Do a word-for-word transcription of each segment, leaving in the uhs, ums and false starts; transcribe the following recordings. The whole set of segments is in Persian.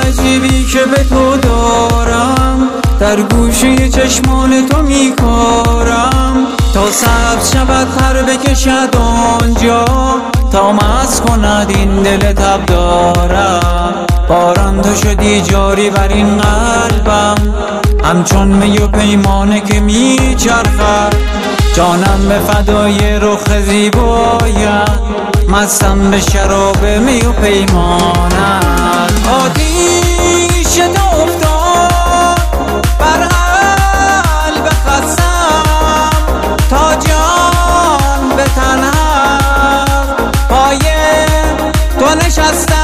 عجیبی که به تو دارم، در گوشه چشمان تو میکارم، تا سبز شود پر بکشد آنجا، تا مست کند این دل تب دارم. باران تو شدی جاری بر این قلبم، همچون می و پیمانه که میچرخد، جانم به فدای رخ زیبایت، مستم به شراب می و پیمانت. آتیش تو افتاد بر قلب خستم، تا جان به تن پای تو نشستم.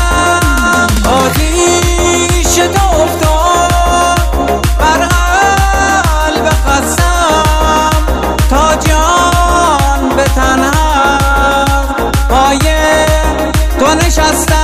آتیش تو افتاد بر قلب خستم، تا جان به تن پای تو نشستم.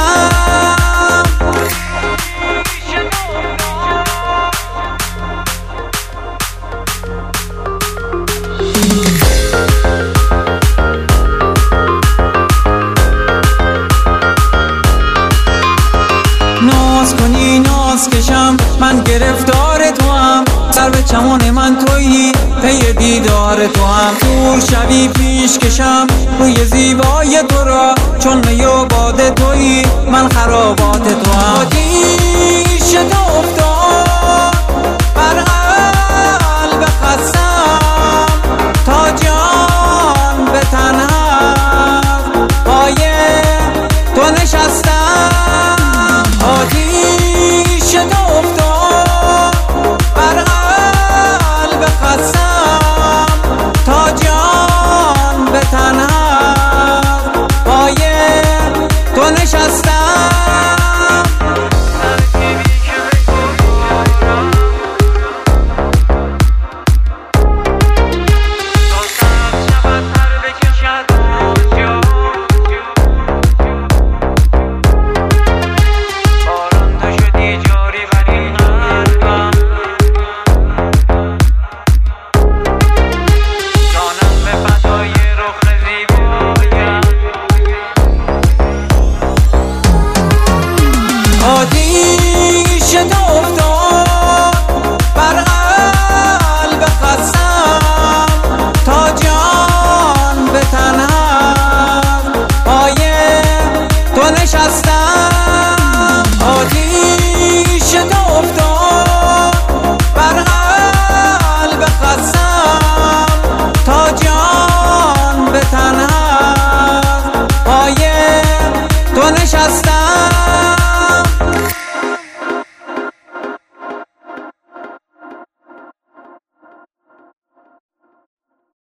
ناز کنی ناز کشم، من گرفتار تو هم، سر به چمان من تویی، پی دیدار تو هم. دور شوی پیش کشم روی زیبای تو را، چون می و باد تویی، من خرابات تو هم. آتیش تو افتاد بر قلب خستم، تا جان به تن پای تو نشستم. آتیش تو افتاد بر قلب خستم، تا جان به تن پای تو نشستم. آتیش تو افتاد بر قلب خستم، تا جان به تن پای تو نشستم.